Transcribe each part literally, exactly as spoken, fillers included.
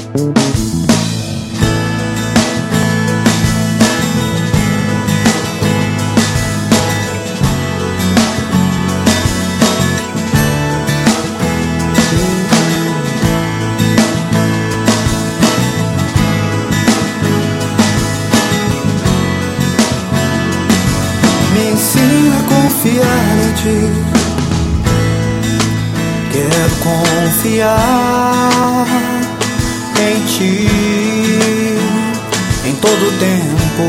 Me ensina a confiar em ti. Quero confiar em ti em todo tempo.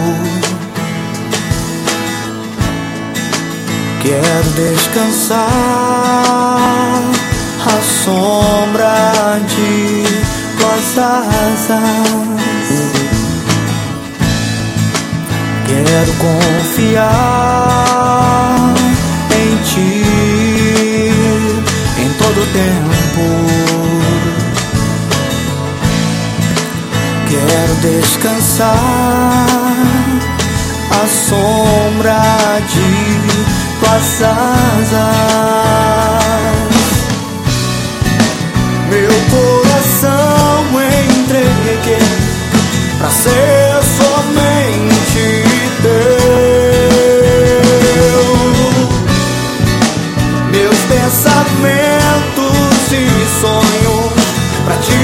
Quero descansar à sombra de tuas asas. Quero confiar em ti em todo tempo. Quero descansar à sombra de tuas asas. Meu coração entreguei pra ser somente teu. Meus pensamentos e sonhos pra te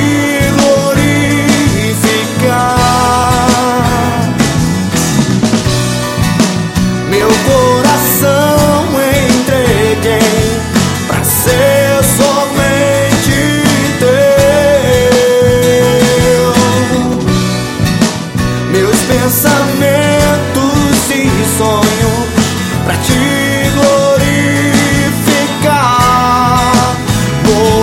glorificar. Meu coração entreguei pra ser somente teu. Meus pensamentos e sonhos pra te glorificar. Vou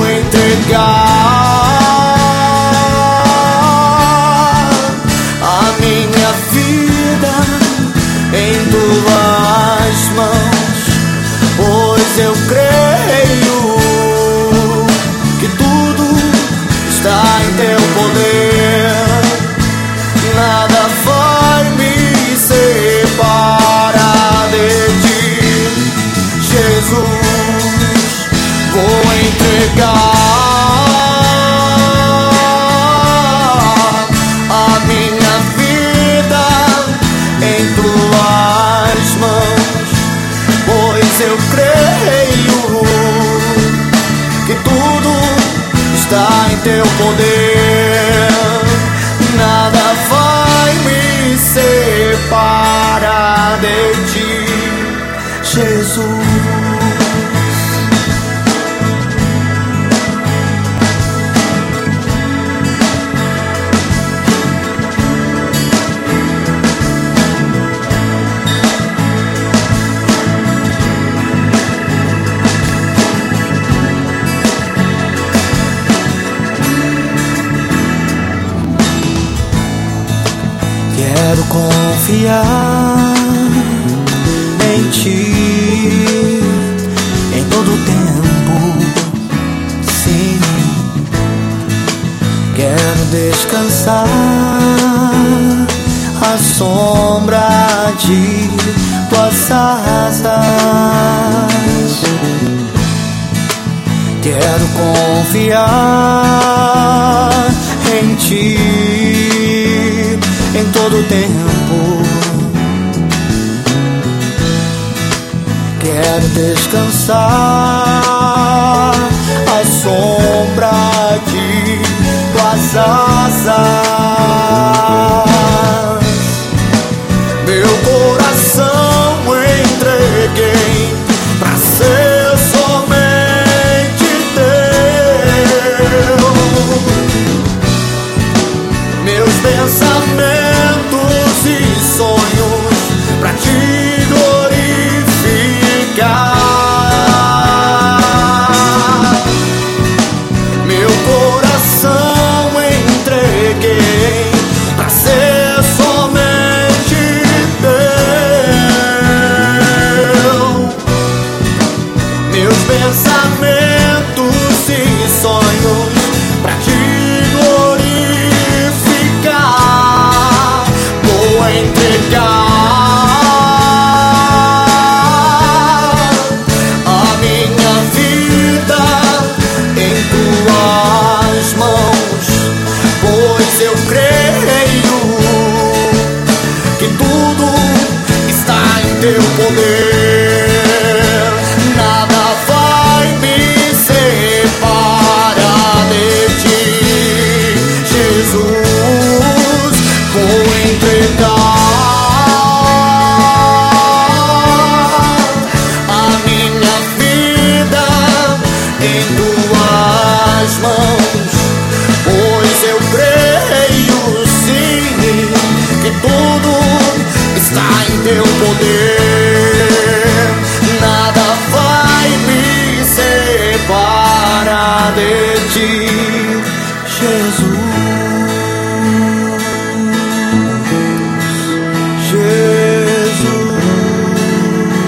entregar a minha vida em tuas mãos, pois eu creio que tudo está em teu poder. Nada vai me separar de ti, Jesus. Vou entregar a minha vida em tuas mãos, pois eu creio que tudo está em teu poder. Nada vai me separar de ti, Jesus. Quero confiar em ti em todo tempo, sim. Quero descansar à sombra de tuas asas. Quero confiar em ti em todo tempo. Quero descansar à sombra de tuas asas. Meu coração entreguei pra ser somente teu. Meus pensamentos e sonhos pra te glorificar. em tuas mãos, pois eu creio sim que tudo está em teu poder. Nada vai me separar de ti, Jesus.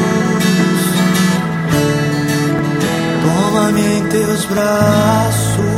Toma-me em teus braços,